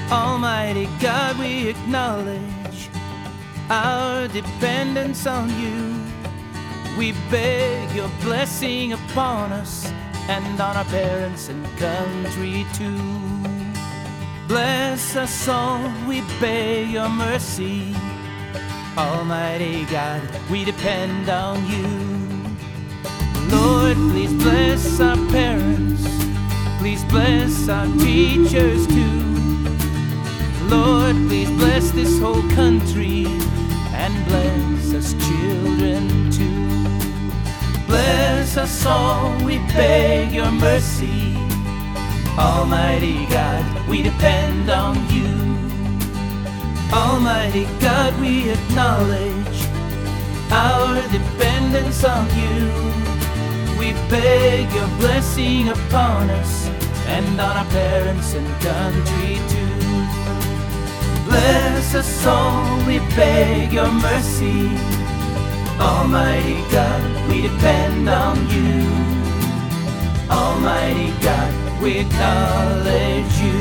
Almighty God, we acknowledge our dependence on you. We beg your blessing upon us and on our parents and country too. Bless us all, we beg your mercy. Almighty God, we depend on you. Lord, please bless our parents. Please bless our teachers too. Lord, please bless this whole country and bless us children too. Bless us all, we beg your mercy. Almighty God, we depend on you. Almighty God, we acknowledge our dependence on you. We beg your blessing upon us and on our parents and country too. Bless us all, we beg your mercy. Almighty God, we depend on you. Almighty God, we acknowledge you.